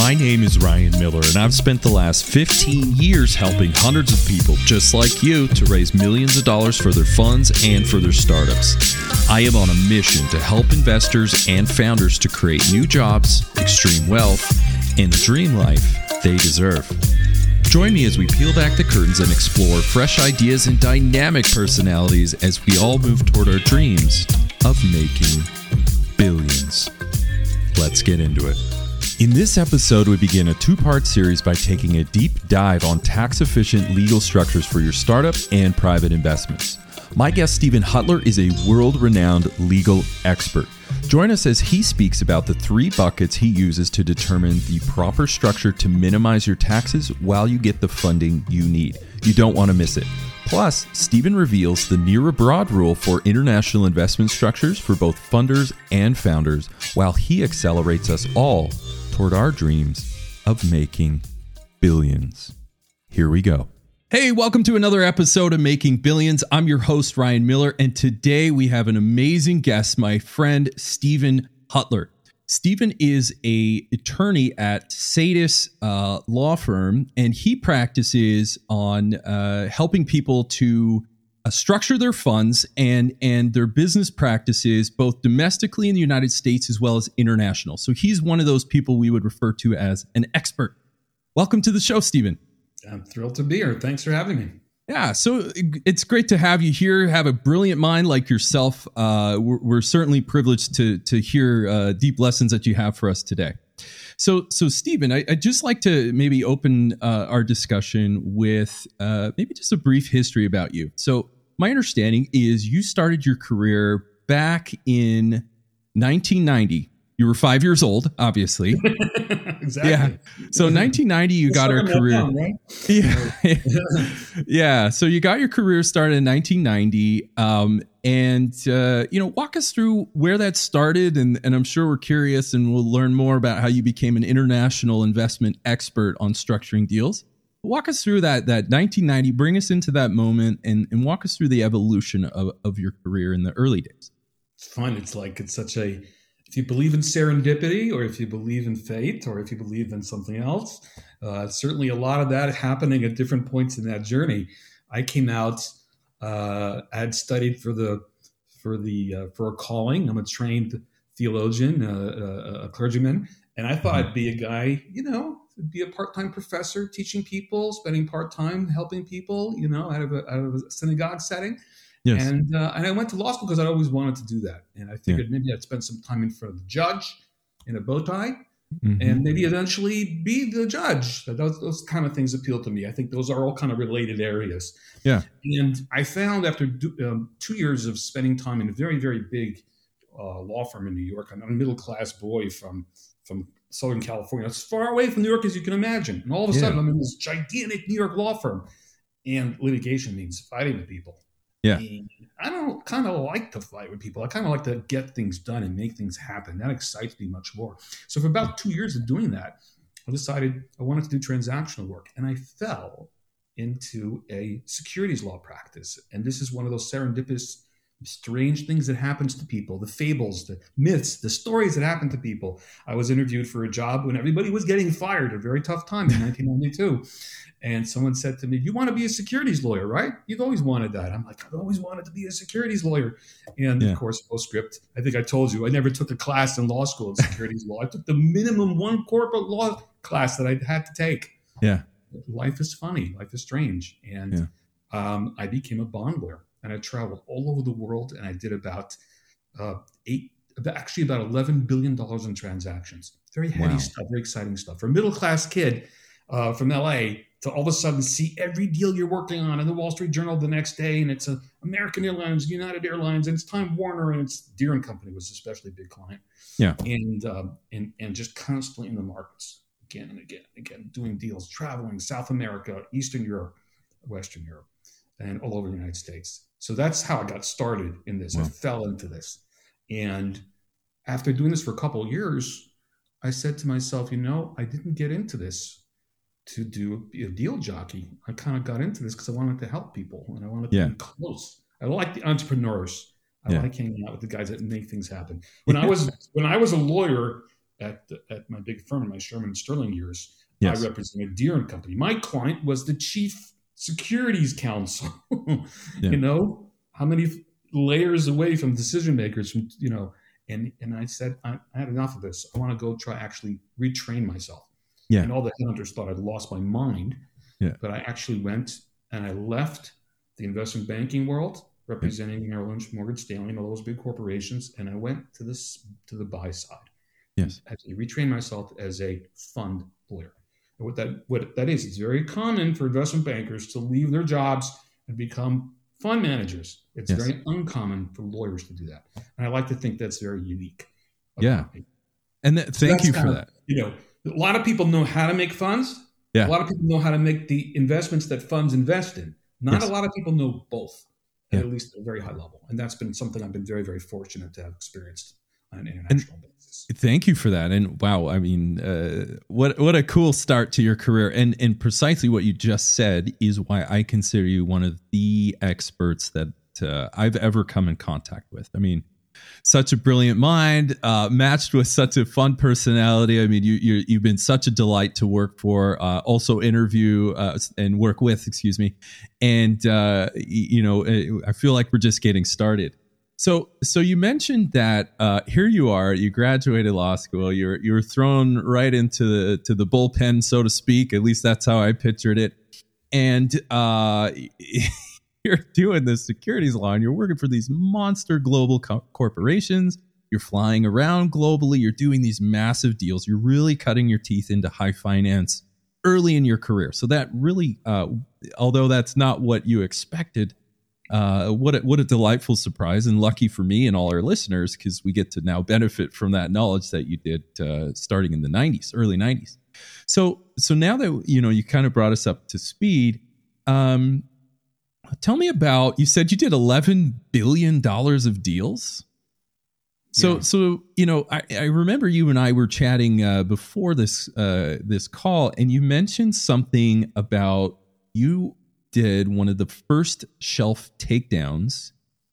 My name is Ryan Miller, and I've spent the last 15 years helping hundreds of people just like you to raise millions of dollars for their funds and for their startups. I am on a mission to help investors and founders to create new jobs, extreme wealth, and the dream life they deserve. Join me as we peel back the curtains and explore fresh ideas and dynamic personalities as we all move toward our dreams of making billions. Let's get into it. In this episode, we begin a two-part series by taking a deep dive on tax-efficient legal structures for your startup and private investments. My guest, Stephen Hutler, is a world-renowned legal expert. Join us as he speaks about the three buckets he uses to determine the proper structure to minimize your taxes while you get the funding you need. You don't want to miss it. Plus, Stephen reveals the near abroad rule for international investment structures for both funders and founders, while he accelerates us all toward our dreams of making billions. Here we go. Hey, welcome to another episode of Making Billions. I'm your host, Ryan Miller, and today we have an amazing guest, my friend, Stephen Hutler. Stephen is an attorney at Sadis law firm, and he practices on helping people to structure their funds and their business practices, both domestically in the United States as well as international. So he's one of those people we would refer to as an expert. Welcome to the show, Stephen. I'm thrilled to be here. Thanks for having me. Yeah, so it's great to have you here. Have a brilliant mind like yourself. We're certainly privileged to hear deep lessons that you have for us today. So Stephen, I'd just like to maybe open our discussion with maybe just a brief history about you. So my understanding is you started your career back in 1990. You were 5 years old, obviously. Exactly. Yeah. So 1990, you got your career. Down, right? Yeah. Yeah. So you got your career started in 1990. Walk us through where that started. And I'm sure we're curious and we'll learn more about how you became an international investment expert on structuring deals. Walk us through that 1990, bring us into that moment and walk us through the evolution of your career in the early days. It's fun. If you believe in serendipity, or if you believe in fate, or if you believe in something else, certainly a lot of that happening at different points in that journey. I came out, I had studied for a calling. I'm a trained theologian, a clergyman, and I thought I'd be a guy, be a part-time professor teaching people, spending part-time helping people, out of a synagogue setting. Yes. And I went to law school because I always wanted to do that. And I figured maybe I'd spend some time in front of the judge in a bow tie and maybe eventually be the judge. Those kind of things appeal to me. I think those are all kind of related areas. Yeah. And I found after 2 years of spending time in a very, very big law firm in New York, I'm a middle-class boy from Southern California, as far away from New York as you can imagine. And all of a sudden I'm in this gigantic New York law firm. And litigation means fighting with people. Yeah. And I don't kind of like to fight with people. I kind of like to get things done and make things happen. That excites me much more. So for about 2 years of doing that, I decided I wanted to do transactional work. And I fell into a securities law practice. And this is one of those serendipitous, strange things that happens to people, the fables, the myths, the stories that happen to people. I was interviewed for a job when everybody was getting fired, a very tough time in 1992. And someone said to me, "You want to be a securities lawyer, right? You've always wanted that." I'm like, "I've always wanted to be a securities lawyer." And of course, postscript, I think I told you, I never took a class in law school in securities law. I took the minimum one corporate law class that I had to take. Yeah. Life is funny. Life is strange. And I became a bond lawyer. And I traveled all over the world, and I did about $11 billion in transactions. Very heady stuff, very exciting stuff. For a middle-class kid from LA to all of a sudden see every deal you're working on in the Wall Street Journal the next day, and it's American Airlines, United Airlines, and it's Time Warner, and it's Deere and Company was especially a big client. Yeah, and just constantly in the markets again and again and again, doing deals, traveling South America, Eastern Europe, Western Europe, and all over the United States. So that's how I got started in this. Wow. I fell into this. And after doing this for a couple of years, I said to myself, I didn't get into this to be a deal jockey. I kind of got into this because I wanted to help people and I wanted to be close. I like the entrepreneurs. I like hanging out with the guys that make things happen. When I was a lawyer, at my big firm, my Sherman Sterling years, Yes. I represented Deere and Company. My client was the chief securities counsel. Yeah. You know, how many layers away from decision makers, from, you know, and I said, I had enough of this. I want to go try actually retrain myself. Yeah. And all the headhunters thought I'd lost my mind. Yeah. But I actually went and I left the investment banking world, representing Merrill Lynch, Morgan Stanley, and all those big corporations, and I went to the buy side. Yes. I retrained myself as a fund lawyer. And what that is, it's very common for investment bankers to leave their jobs and become fund managers. It's Yes. very uncommon for lawyers to do that. And I like to think that's very unique. Yeah. And thank you for that. You know, a lot of people know how to make funds. Yeah. A lot of people know how to make the investments that funds invest in. Not Yes. a lot of people know both, Yeah. at least at a very high level. And that's been something I've been very, very fortunate to have experienced on an international basis. Thank you for that. And wow, I mean, what a cool start to your career. And precisely what you just said is why I consider you one of the experts that I've ever come in contact with. I mean, such a brilliant mind, matched with such a fun personality. I mean, you've been such a delight to work for, also interview and work with, excuse me. And, you know, I feel like we're just getting started. So you mentioned that here you are, you graduated law school, you were thrown right into the bullpen, so to speak. At least that's how I pictured it. And you're doing the securities law, and you're working for these monster global corporations. You're flying around globally. You're doing these massive deals. You're really cutting your teeth into high finance early in your career. So that really, although that's not what you expected, what a delightful surprise, and lucky for me and all our listeners, because we get to now benefit from that knowledge that you did starting in the 90s, early 90s. So now that you kind of brought us up to speed, tell me about, you said you did $11 billion of deals. So I remember you and I were chatting before this call, and you mentioned something about you did one of the first shelf takedowns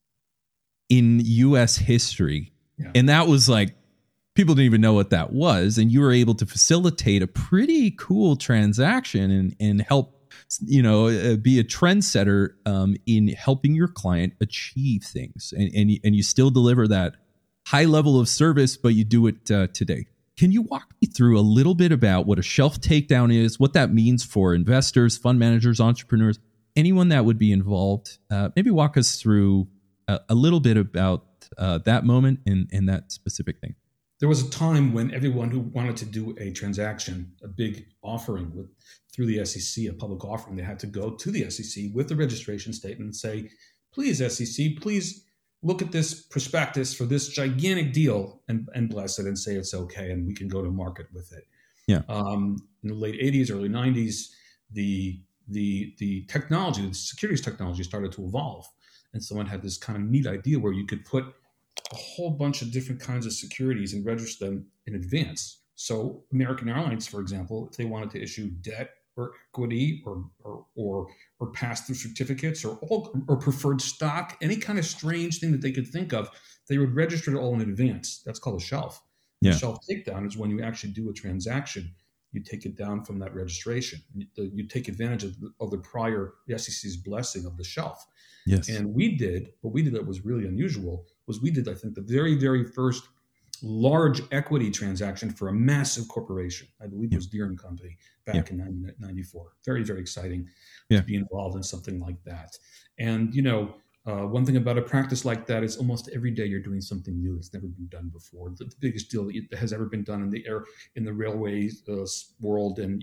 in U.S. history. Yeah. And that was like, people didn't even know what that was. And you were able to facilitate a pretty cool transaction and help, be a trendsetter in helping your client achieve things. And you still deliver that high level of service, but you do it today. Can you walk me through a little bit about what a shelf takedown is, what that means for investors, fund managers, entrepreneurs, anyone that would be involved? Maybe walk us through a little bit about that moment and that specific thing. There was a time when everyone who wanted to do a transaction, a big offering through the SEC, a public offering, they had to go to the SEC with the registration statement and say, please, SEC, please look at this prospectus for this gigantic deal and bless it and say it's okay and we can go to market with it. Yeah. In the late 80s, early 90s, the technology, the securities technology started to evolve. And someone had this kind of neat idea where you could put a whole bunch of different kinds of securities and register them in advance. So American Airlines, for example, if they wanted to issue debt or equity or pass-through certificates or preferred stock, any kind of strange thing that they could think of, they would register it all in advance. That's called a shelf. Yeah. The shelf takedown is when you actually do a transaction. You take it down from that registration. You take advantage of the SEC's blessing of the shelf. Yes. And what we did that was really unusual was we did, I think, the very, very first large equity transaction for a massive corporation. I believe it was Deere and Company back in 1994. Very, very exciting to be involved in something like that. And, one thing about a practice like that is almost every day you're doing something new that's never been done before. The biggest deal that has ever been done in the railway world. And,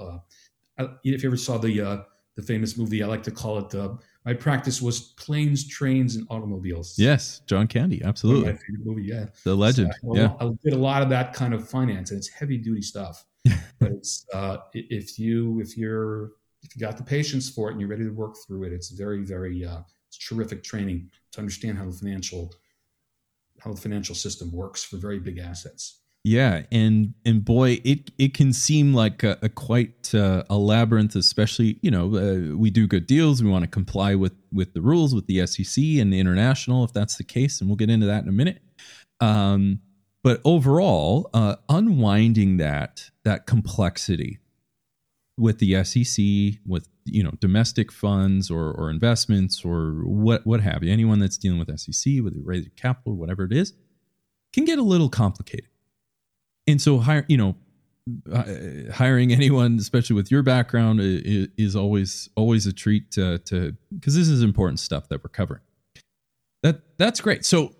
if you ever saw the famous movie, I like to call it, my practice was Planes, Trains, and Automobiles. Yes, John Candy, absolutely. My favorite movie, yeah. The legend. I did a lot of that kind of finance, and it's heavy duty stuff. But it's if you got the patience for it and you're ready to work through it, it's very, very it's terrific training to understand how the financial system works for very big assets. Yeah, and boy, it can seem like a quite a labyrinth, especially, we do good deals. We want to comply with the rules with the SEC and the international, if that's the case, and we'll get into that in a minute. But overall, unwinding that complexity with the SEC, with domestic funds or investments or what have you, anyone that's dealing with SEC, whether you raise capital, whatever it is, can get a little complicated. And so hiring anyone, especially with your background, is always a treat to because this is important stuff that we're covering. That's great. So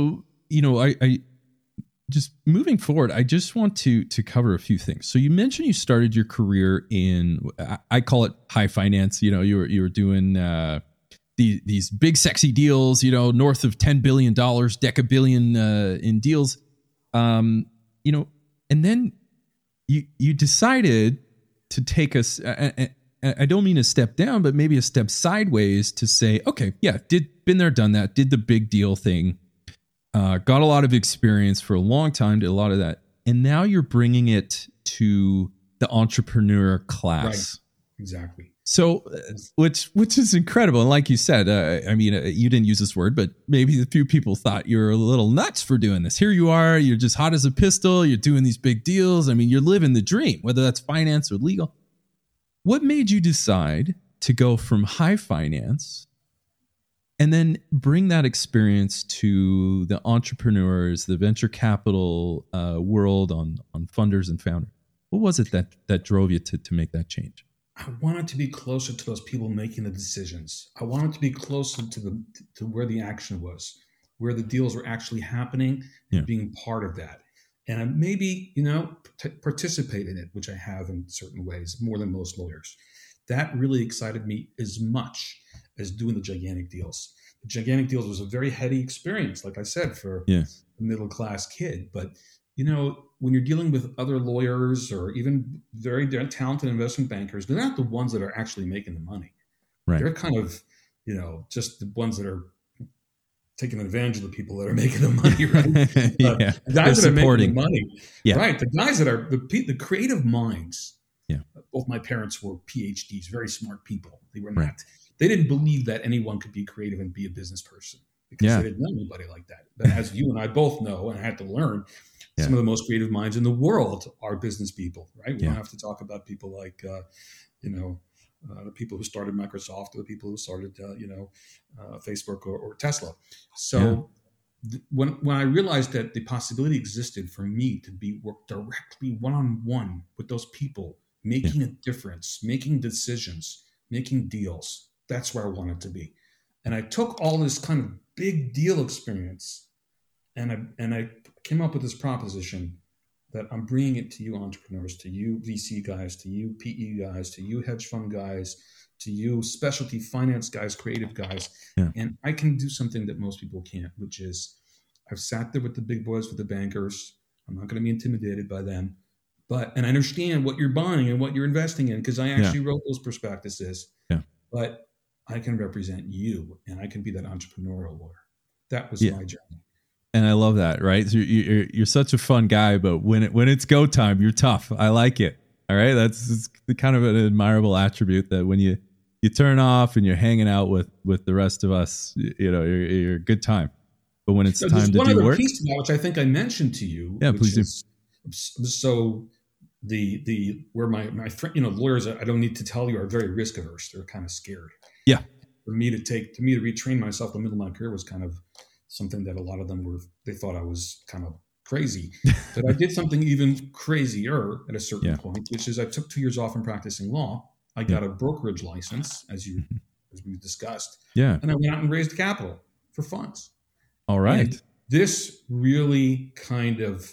I just moving forward, I just want to cover a few things. So you mentioned you started your career in, I call it high finance. You were doing these big sexy deals, north of $10 billion, decabillion in deals, and then you decided to take us. I don't mean a step down, but maybe a step sideways to say, okay, yeah, been there, done that, did the big deal thing. Got a lot of experience for a long time, did a lot of that. And now you're bringing it to the entrepreneur class. Right. Exactly. So, which is incredible. And like you said, you didn't use this word, but maybe a few people thought you're a little nuts for doing this. Here you are, you're just hot as a pistol. You're doing these big deals. I mean, you're living the dream, whether that's finance or legal. What made you decide to go from high finance and then bring that experience to the entrepreneurs, the venture capital world on funders and founders? What was it that drove you to make that change? I wanted to be closer to those people making the decisions. I wanted to be closer to where the action was, where the deals were actually happening, and being part of that. And I maybe, participate in it, which I have in certain ways, more than most lawyers. That really excited me as much as doing the gigantic deals. The gigantic deals was a very heady experience, like I said, for a middle-class kid. But, when you're dealing with other lawyers or even very talented investment bankers, they're not the ones that are actually making the money. Right. They're kind of, just the ones that are taking advantage of the people that are making the money, right? The guys that are making the money, right? The guys that are the creative minds. Yeah. Both my parents were PhDs, very smart people. They were not. They didn't believe that anyone could be creative and be a business person because they didn't know anybody like that. But as you and I both know, and I had to learn, some of the most creative minds in the world are business people, right? We don't have to talk about people like, the people who started Microsoft or the people who started, Facebook or Tesla. So when I realized that the possibility existed for me to work directly one-on-one with those people, making a difference, making decisions, making deals, that's where I wanted to be. And I took all this kind of big deal experience and I came up with this proposition that I'm bringing it to you entrepreneurs, to you VC guys, to you PE guys, to you hedge fund guys, to you specialty finance guys, creative guys. Yeah. And I can do something that most people can't, which is I've sat there with the big boys, with the bankers. I'm not going to be intimidated by them. And I understand what you're buying and what you're investing in because I actually wrote those prospectuses. Yeah. But I can represent you and I can be that entrepreneurial lawyer. That was my journey. And I love that, right? So you're such a fun guy, but when it's go time, you're tough. I like it. All right, that's kind of an admirable attribute that when you turn off and you're hanging out with the rest of us, you're a good time. But when it's time to do work, one other piece to that, which I think I mentioned to you, please do. So where my friend, lawyers, I don't need to tell you, are very risk averse. They're kind of scared. Yeah. For me to retrain myself in the middle of my career was kind of something that a lot of them they thought I was kind of crazy. But I did something even crazier at a certain point, which is I took 2 years off from practicing law. I got a brokerage license, as we discussed. Yeah. And I went out and raised capital for funds. All right. And this really kind of,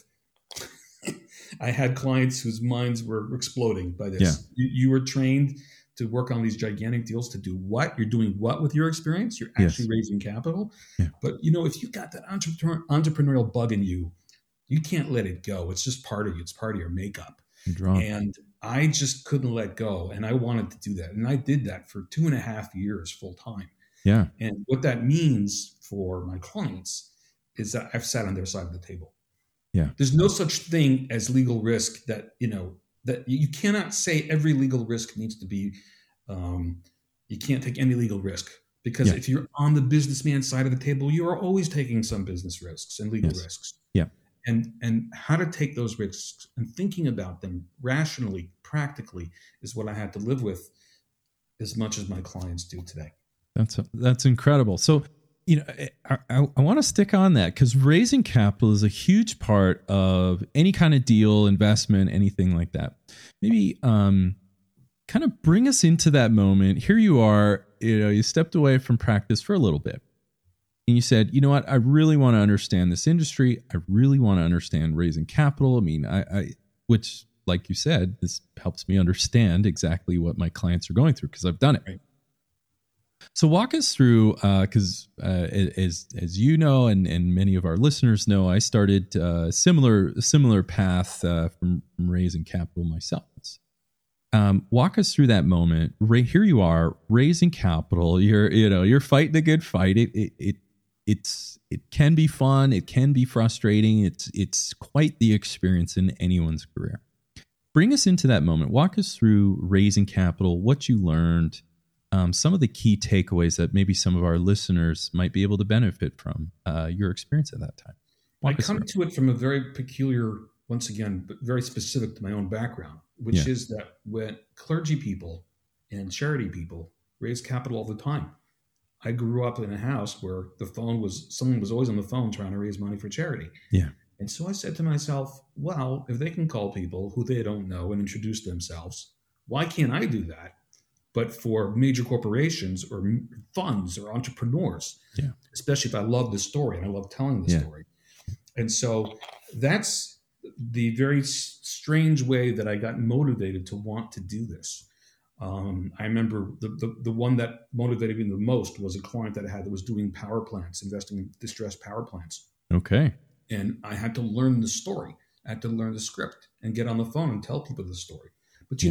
I had clients whose minds were exploding by this. Yeah. You were trained to work on these gigantic deals to do what? You're doing what with your experience? You're actually raising capital. Yeah. But, if you got that entrepreneurial bug in you, you can't let it go. It's just part of you. It's part of your makeup. And I just couldn't let go. And I wanted to do that. And I did that for 2.5 years full time. Yeah. And what that means for my clients is that I've sat on their side of the table. Yeah. There's no such thing as legal risk that you cannot say every legal risk needs to be, you can't take any legal risk because if you're on the businessman side of the table, you are always taking some business risks and legal risks. Yeah. and how to take those risks and thinking about them rationally, practically is what I had to live with as much as my clients do today. That's incredible. So, I want to stick on that because raising capital is a huge part of any kind of deal, investment, anything like that. Maybe kind of bring us into that moment. Here you are, you stepped away from practice for a little bit. And you said, you know what, I really want to understand this industry. I really want to understand raising capital. I mean, which, like you said, this helps me understand exactly what my clients are going through because I've done it. Right. So walk us through, because as you know, and many of our listeners know, I started a similar path from raising capital myself. Walk us through that moment. Here you are raising capital. You're fighting a good fight. It can be fun. It can be frustrating. It's quite the experience in anyone's career. Bring us into that moment. Walk us through raising capital, what you learned, some of the key takeaways that maybe some of our listeners might be able to benefit from your experience at that time. I come to it from a very peculiar, once again, but very specific to my own background, which is that when clergy people and charity people raise capital all the time. I grew up in a house where someone was always on the phone trying to raise money for charity. Yeah. And so I said to myself, well, if they can call people who they don't know and introduce themselves, why can't I do that? But for major corporations or funds or entrepreneurs, especially if I love the story and I love telling the story. And so that's the very strange way that I got motivated to want to do this. I remember the one that motivated me the most was a client that I had that was doing power plants, investing in distressed power plants. Okay. And I had to learn the story. I had to learn the script and get on the phone and tell people the story. But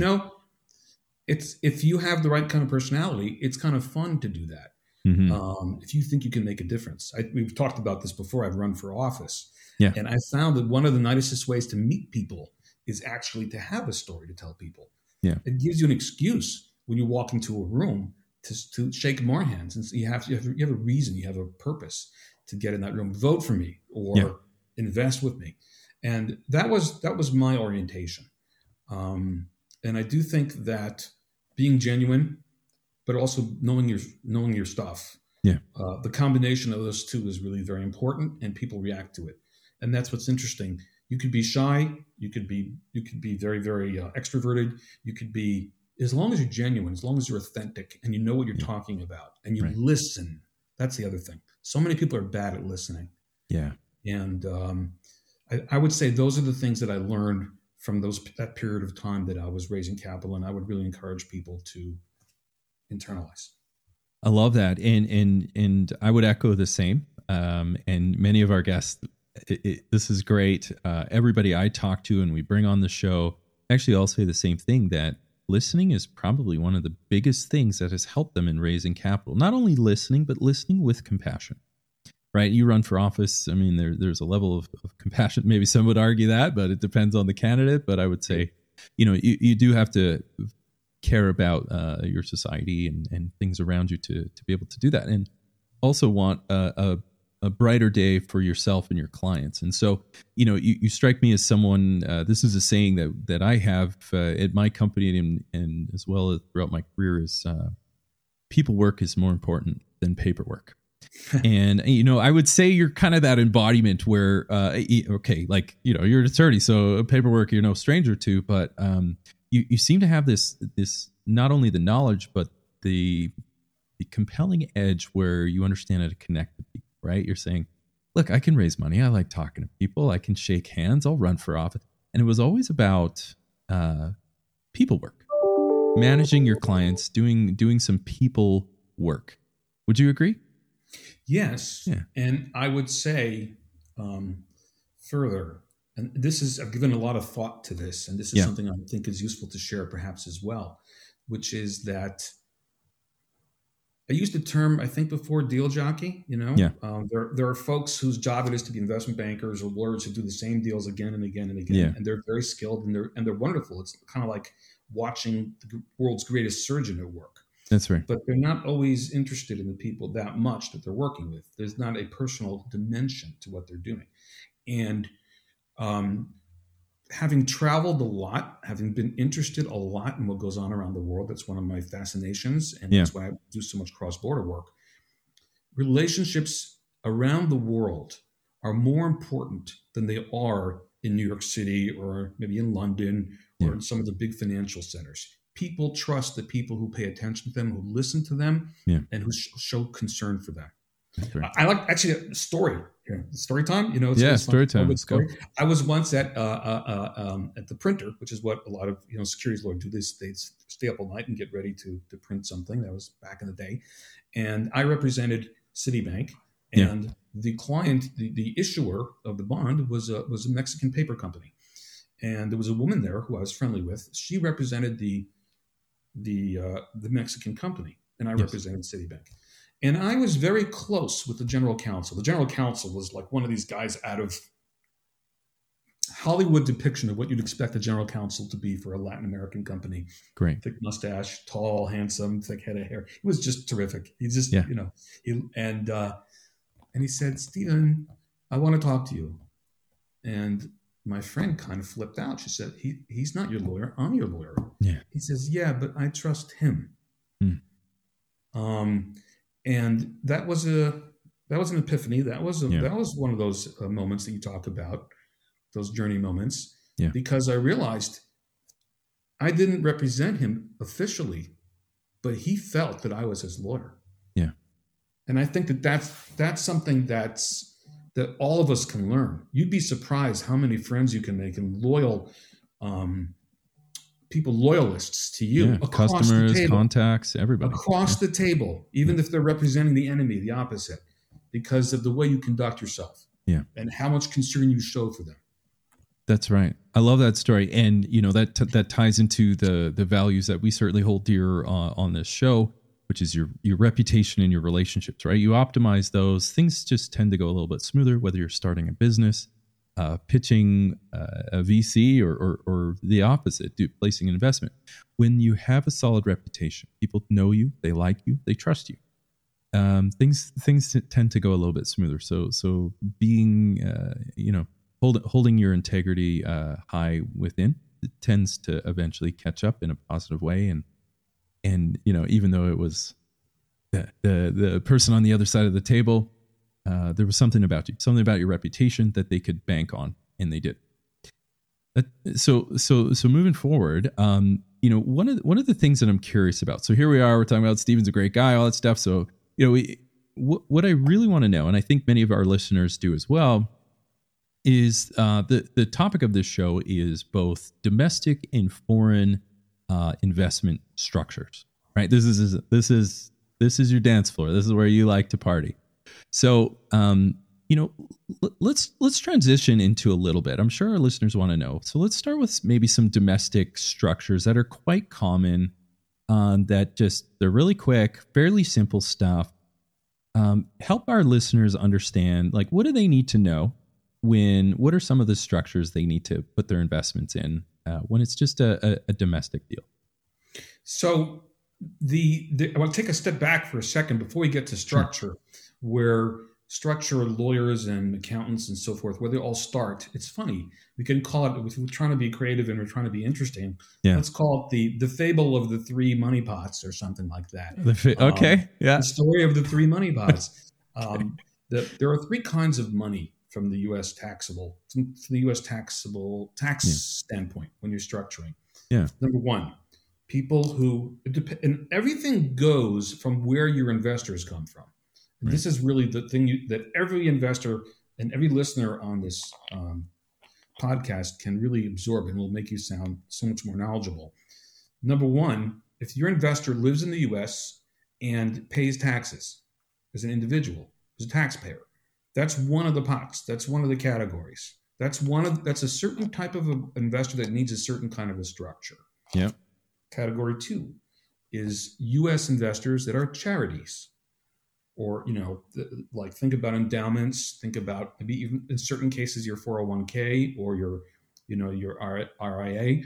it's if you have the right kind of personality, it's kind of fun to do that. Mm-hmm. If you think you can make a difference. We've talked about this before. I've run for office. Yeah. And I found that one of the nicest ways to meet people is actually to have a story to tell people. Yeah. It gives you an excuse when you walk into a room to shake more hands. And so you have a reason, you have a purpose to get in that room. Vote for me or invest with me. And that was my orientation. And I do think that being genuine, but also knowing your stuff. Yeah. The combination of those two is really very important, and people react to it. And that's what's interesting. You could be shy. You could be very, very extroverted. You could be, as long as you're genuine, as long as you're authentic and you know what you're talking about and you listen. That's the other thing. So many people are bad at listening. Yeah. And I would say those are the things that I learned from that period of time that I was raising capital, and I would really encourage people to internalize. I love that. And I would echo the same. And many of our guests, this is great. Everybody I talk to and we bring on the show actually all say the same thing, that listening is probably one of the biggest things that has helped them in raising capital. Not only listening, but listening with compassion, right? You run for office. I mean, there's a level of compassion. Maybe some would argue that, but it depends on the candidate. But I would say, you do have to care about your society and things around you to be able to do that. And also want a brighter day for yourself and your clients. And so, you strike me as someone, this is a saying that I have at my company and as well as throughout my career is people work is more important than paperwork. And, I would say you're kind of that embodiment where, okay, like, you're an attorney, so paperwork you're no stranger to, but you seem to have this not only the knowledge, but the compelling edge where you understand how to connect with people. Right? You're saying, look, I can raise money. I like talking to people. I can shake hands. I'll run for office. And it was always about people work, managing your clients, doing some people work. Would you agree? Yes. Yeah. And I would say further, and I've given a lot of thought to this, and this is something I think is useful to share perhaps as well, which is that I used the term, I think before, deal jockey, there are folks whose job it is to be investment bankers or lawyers who do the same deals again and again and again. Yeah. And they're very skilled and they're wonderful. It's kind of like watching the world's greatest surgeon at work. That's right. But they're not always interested in the people that much that they're working with. There's not a personal dimension to what they're doing. And Having traveled a lot, having been interested a lot in what goes on around the world, that's one of my fascinations, and that's why I do so much cross-border work. Relationships around the world are more important than they are in New York City or maybe in London or in some of the big financial centers. People trust the people who pay attention to them, who listen to them, and who show concern for them. Right. I like actually a story here. Story time, story time. Let's go. I was once at the printer, which is what a lot of securities lawyers do. They stay up all night and get ready to print something. That was back in the day, and I represented Citibank, and the client, the issuer of the bond, was a Mexican paper company, and there was a woman there who I was friendly with. She represented the Mexican company, and I represented Citibank. And I was very close with the general counsel. The general counsel was like one of these guys out of Hollywood depiction of what you'd expect a general counsel to be for a Latin American company. Great. Thick mustache, tall, handsome, thick head of hair. He was just terrific. He just, and he said, "Stephen, I want to talk to you." And my friend kind of flipped out. She said, he's not your lawyer. I'm your lawyer. Yeah. He says, "Yeah, but I trust him." And that was an epiphany. That was one of those moments that you talk about, those journey moments, because I realized I didn't represent him officially, but he felt that I was his lawyer. Yeah. And I think that's something that all of us can learn. You'd be surprised how many friends you can make and loyal people, loyalists to you, customers, contacts, everybody across the table, even if they're representing the enemy, the opposite, because of the way you conduct yourself, and how much concern you show for them. That's right. I love that story, and that ties into the values that we certainly hold dear on this show, which is your reputation and your relationships. Right? You optimize those things; just tend to go a little bit smoother, whether you're starting a business, pitching a VC, or the opposite, placing an investment. When you have a solid reputation, people know you, they like you, they trust you. Things tend to go a little bit smoother. So being, holding your integrity high within, it tends to eventually catch up in a positive way. And even though it was the person on the other side of the table, there was something about you, something about your reputation that they could bank on, and they did. So moving forward, one of the things that I'm curious about. So here we are, we're talking about Stephen's a great guy, all that stuff. So what I really want to know, and I think many of our listeners do as well, is the topic of this show is both domestic and foreign investment structures. Right? This is your dance floor. This is where you like to party. So, let's transition into a little bit. I'm sure our listeners want to know. So let's start with maybe some domestic structures that are quite common, they're really quick, fairly simple stuff. Help our listeners understand, like, what do they need to know what are some of the structures they need to put their investments in when it's just a domestic deal? So I want to take a step back for a second before we get to structure, where structure lawyers and accountants and so forth, where they all start. It's funny. We can call it, if we're trying to be creative and we're trying to be interesting, let's call it the fable of the three money pots or something like that. The story of the three money pots. There are three kinds of money from the U.S. tax standpoint when you're structuring. Yeah. Number one, people who, and everything goes from where your investors come from. Right. This is really the thing that every investor and every listener on this podcast can really absorb, and will make you sound so much more knowledgeable. Number one, if your investor lives in the U.S. and pays taxes as an individual, as a taxpayer, that's one of the pots. That's one of the categories. That's a certain type of investor that needs a certain kind of a structure. Yeah. Category two is U.S. investors that are charities, or like think about endowments. Think about maybe even in certain cases your 401k or your RIA.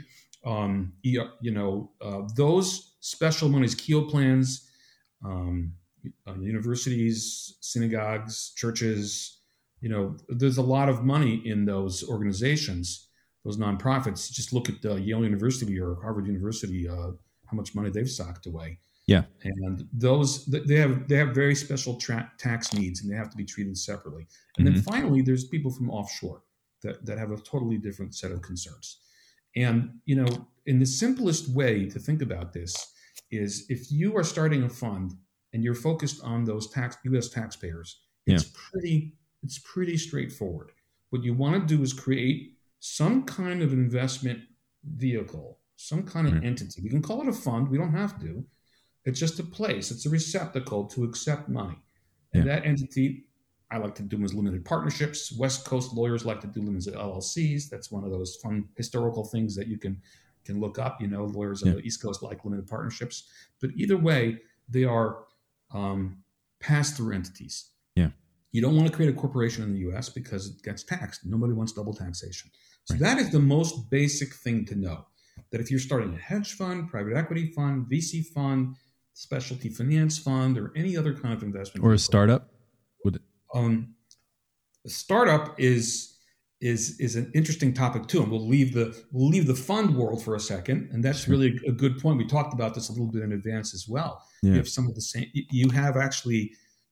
Those special monies, Keogh plans, universities, synagogues, churches, there's a lot of money in those organizations, those nonprofits. Just look at Yale University or Harvard University, how much money they've socked away. Yeah. And those they have very special tax needs, and they have to be treated separately. And then finally, there's people from offshore that have a totally different set of concerns. And in the simplest way to think about this is if you are starting a fund and you're focused on those U.S. taxpayers, it's pretty straightforward. What you want to do is create some kind of investment vehicle, some kind of entity. We can call it a fund. We don't have to. It's just a place. It's a receptacle to accept money. And that entity, I like to do them as limited partnerships. West Coast lawyers like to do them as LLCs. That's one of those fun historical things that you can look up. Lawyers on the East Coast like limited partnerships. But either way, they are pass-through entities. Yeah. You don't want to create a corporation in the U.S. because it gets taxed. Nobody wants double taxation. So that is the most basic thing to know, that if you're starting a hedge fund, private equity fund, VC fund, specialty finance fund, or any other kind of investment, or a startup, a startup is an interesting topic too, and we'll leave the fund world for a second, and that's really a good point. We talked about this a little bit in advance as well. You have some of the same. You have actually.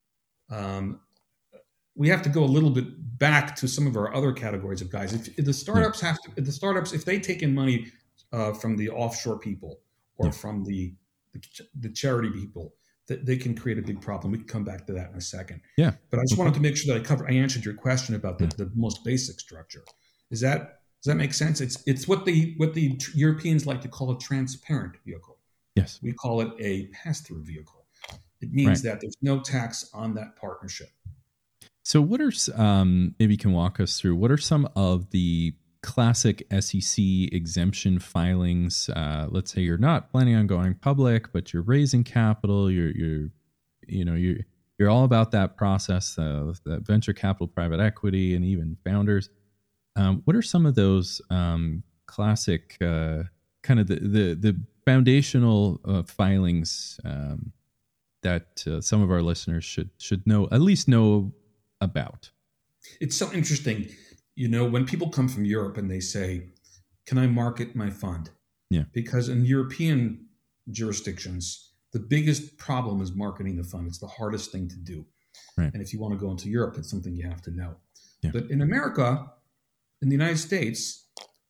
We have to go a little bit back to some of our other categories of guys. If the startups if they take in money from the offshore people or from the charity people, that they can create a big problem. We can come back to that in a second. Yeah. But I just wanted to make sure that I answered your question about the most basic structure. Does that make sense? It's what the Europeans like to call a transparent vehicle. Yes. We call it a pass-through vehicle. It means that there's no tax on that partnership. So what are, maybe you can walk us through, what are some of the classic SEC exemption filings? Let's say you're not planning on going public, but you're raising capital. You're all about that process of that venture capital, private equity, and even founders. What are some of those classic kind of the foundational filings that some of our listeners should know, at least know about? It's so interesting. When people come from Europe and they say, can I market my fund? Yeah. Because in European jurisdictions, the biggest problem is marketing the fund. It's the hardest thing to do. Right. And if you want to go into Europe, it's something you have to know. Yeah. But in America, in the United States,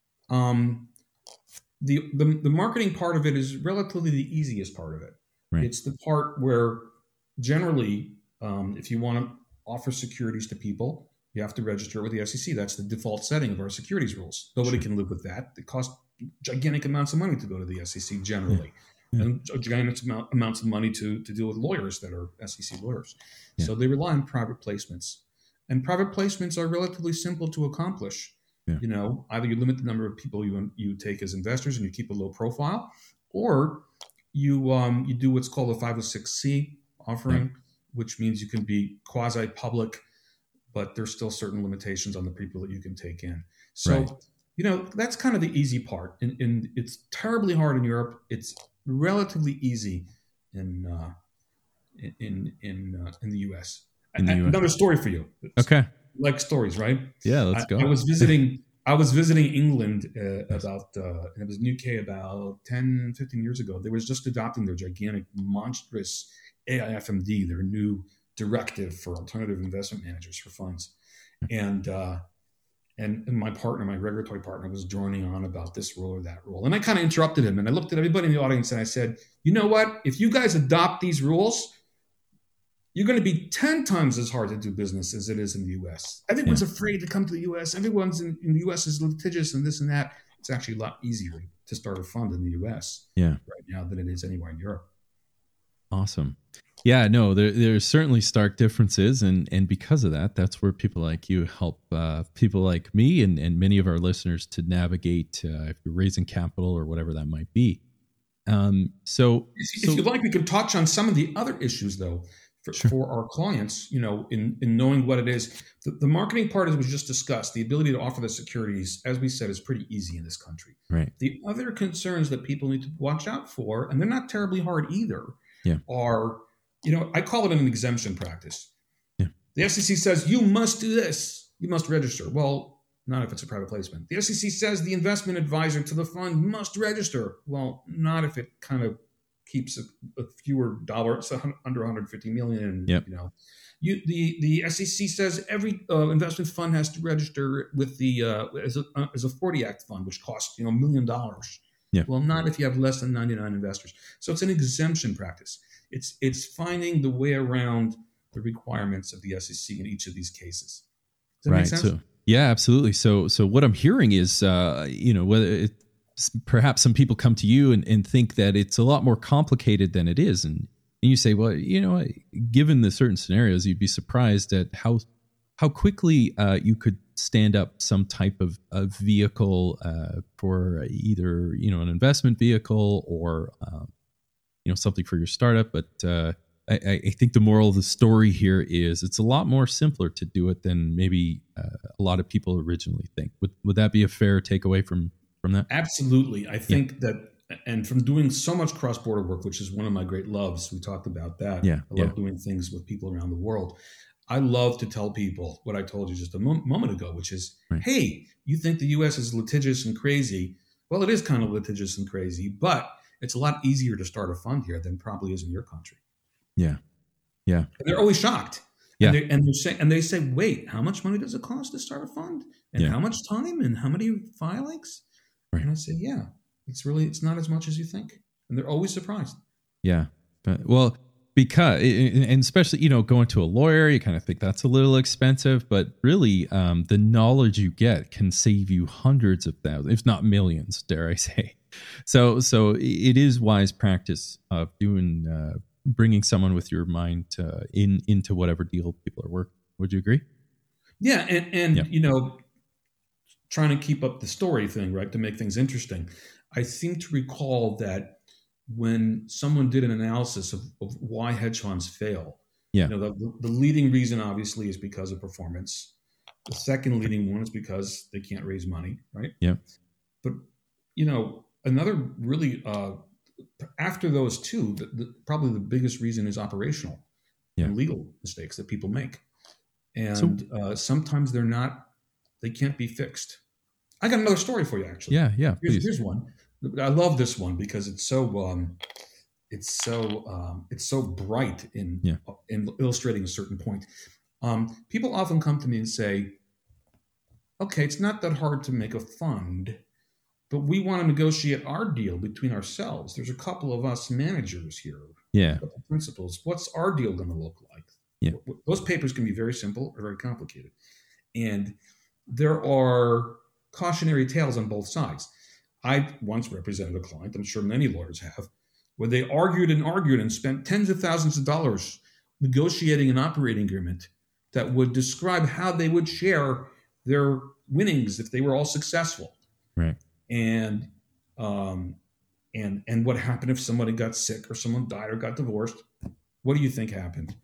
the marketing part of it is relatively the easiest part of it. Right. It's the part where generally, if you want to offer securities to people, you have to register with the SEC. That's the default setting of our securities rules. Nobody can live with that. It costs gigantic amounts of money to go to the SEC generally, and gigantic amounts of money to deal with lawyers that are SEC lawyers. Yeah. So they rely on private placements, and private placements are relatively simple to accomplish. Yeah. Either you limit the number of people you take as investors and you keep a low profile, or you do what's called a 506c offering, which means you can be quasi-public, but there's still certain limitations on the people that you can take in. So, that's kind of the easy part. And it's terribly hard in Europe. It's relatively easy in the U.S. Another story for you. Okay. Like stories, right? Yeah, let's go. I was visiting England it was in the UK about 10, 15 years ago. They was just adopting their gigantic, monstrous AIFMD, their new directive for alternative investment managers for funds. And my partner, my regulatory partner, was droning on about this rule or that rule. And I kind of interrupted him, and I looked at everybody in the audience and I said, you know what? If you guys adopt these rules, you're going to be 10 times as hard to do business as it is in the U.S. Everyone's afraid to come to the U.S. Everyone's in the U.S. is litigious and this and that. It's actually a lot easier to start a fund in the U.S. right now than it is anywhere in Europe. Awesome. Yeah, no, there's certainly stark differences. And because of that, that's where people like you help people like me and many of our listeners to navigate if you're raising capital or whatever that might be. So if you'd like, we could touch on some of the other issues, though, for our clients, in knowing what it is. The marketing part, as we just discussed, the ability to offer the securities, as we said, is pretty easy in this country. Right. The other concerns that people need to watch out for, and they're not terribly hard either, are, I call it an exemption practice. Yeah. The SEC says you must do this. You must register. Well, not if it's a private placement. The SEC says the investment advisor to the fund must register. Well, not if it kind of keeps a fewer dollars, under 150 million. Yep. The SEC says every investment fund has to register with the as a 40 Act fund, which costs $1 million. Yeah. Well, not if you have less than 99 investors. So it's an exemption practice. It's finding the way around the requirements of the SEC in each of these cases. Does that make sense? So, yeah, absolutely. So what I'm hearing is, whether perhaps some people come to you and think that it's a lot more complicated than it is, and you say, well, given the certain scenarios, you'd be surprised at how quickly you could stand up some type of vehicle for either an investment vehicle or something for your startup. But I think the moral of the story here is it's a lot more simpler to do it than maybe a lot of people originally think. Would that be a fair takeaway from that? Absolutely. I think that, and from doing so much cross-border work, which is one of my great loves, we talked about that. Yeah. I love doing things with people around the world. I love to tell people what I told you just a moment ago, which is, right. Hey, you think the U.S. is litigious and crazy. Well, it is kind of litigious and crazy, but it's a lot easier to start a fund here than probably is in your country. Yeah. Yeah. And they're always shocked. Yeah. And they say, wait, how much money does it cost to start a fund? And how much time and how many filings? Right. And I say, yeah, it's not as much as you think. And they're always surprised. Yeah. Well, because, and especially, going to a lawyer, you kind of think that's a little expensive, but really the knowledge you get can save you hundreds of thousands, if not millions, dare I say. So it is wise practice of bringing someone with your mind into whatever deal people are working. Would you agree? Yeah. And trying to keep up the story thing, right, to make things interesting. I seem to recall that when someone did an analysis of why hedge funds fail, the leading reason obviously is because of performance. The second leading one is because they can't raise money, right? Yeah. But, another really, after those two, probably the biggest reason is operational and legal mistakes that people make. And sometimes they can't be fixed. I got another story for you, actually. Yeah. Here's one. I love this one because it's so bright in illustrating a certain point. People often come to me and say, okay, it's not that hard to make a fund, but we want to negotiate our deal between ourselves. There's a couple of us managers here. Yeah. The principals. What's our deal going to look like? Yeah. Those papers can be very simple or very complicated. And there are cautionary tales on both sides. I once represented a client, I'm sure many lawyers have, where they argued and spent tens of thousands of dollars negotiating an operating agreement that would describe how they would share their winnings if they were all successful. Right. And what happened if somebody got sick or someone died or got divorced? What do you think happened?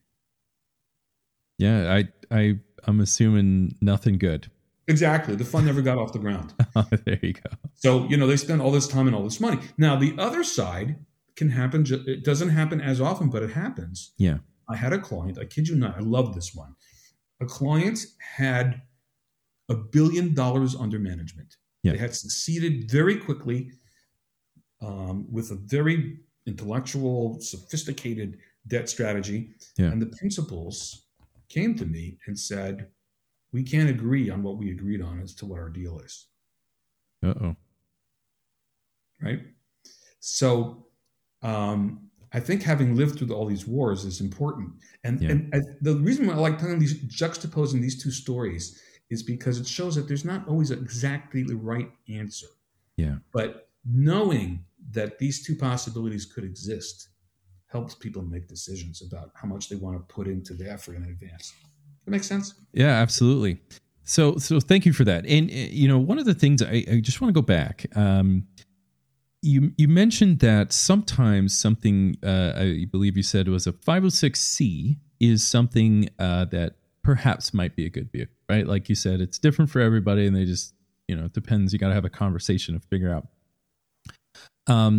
Yeah, I'm assuming nothing good. Exactly. The fund never got off the ground. There you go. So, they spend all this time and all this money. Now, the other side can happen. It doesn't happen as often, but it happens. Yeah. I had a client, I kid you not, I love this one. A client had $1 billion under management. Yeah. They had succeeded very quickly with a very intellectual, sophisticated debt strategy. Yeah. And the principals came to me and said, we can't agree on what we agreed on as to what our deal is. Uh-oh. Right? So I think having lived through all these wars is important. And the reason why I like juxtaposing these two stories is because it shows that there's not always exactly the right answer. Yeah. But knowing that these two possibilities could exist helps people make decisions about how much they want to put into the effort in advance. That makes sense? Yeah, absolutely. So thank you for that. And one of the things I just want to go back. You mentioned that sometimes something I believe you said was a 506c is something that perhaps might be a good vehicle, right? Like you said, it's different for everybody, and they just it depends. You got to have a conversation to figure out.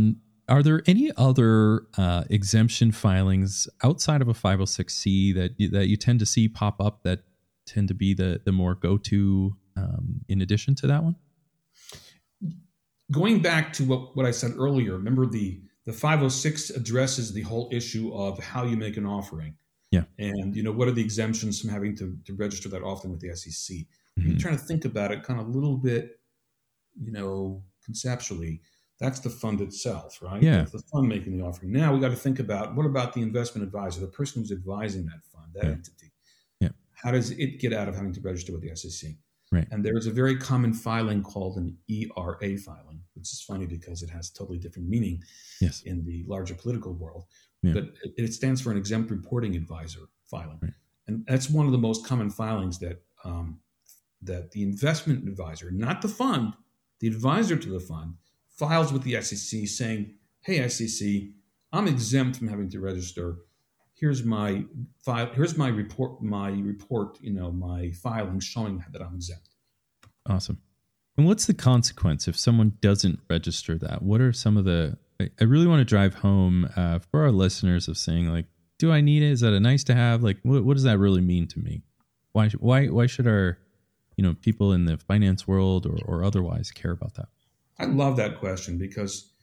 Are there any other exemption filings outside of a 506c that you tend to see pop up that tend to be the more go-to in addition to that one? Going back to what I said earlier, remember the 506 addresses the whole issue of how you make an offering. Yeah. And, what are the exemptions from having to register that offering with the SEC? Mm-hmm. You're trying to think about it kind of a little bit, conceptually. That's the fund itself, right? Yeah. That's the fund making the offering. Now we got to think about, what about the investment advisor, the person who's advising that fund, that entity? Yeah. How does it get out of having to register with the SEC? Right. And there is a very common filing called an ERA filing, which is funny because it has totally different meaning in the larger political world. Yeah. But it stands for an exempt reporting advisor filing. Right. And that's one of the most common filings that the investment advisor, not the fund, the advisor to the fund, files with the SEC saying, hey, SEC, I'm exempt from having to register. Here's my file. Here's my report. My filing showing that I'm exempt. Awesome. And what's the consequence if someone doesn't register that? What are some of the? I really want to drive home for our listeners of saying, like, do I need it? Is that a nice to have? Like, what does that really mean to me? Why should our people in the finance world or otherwise care about that? I love that question because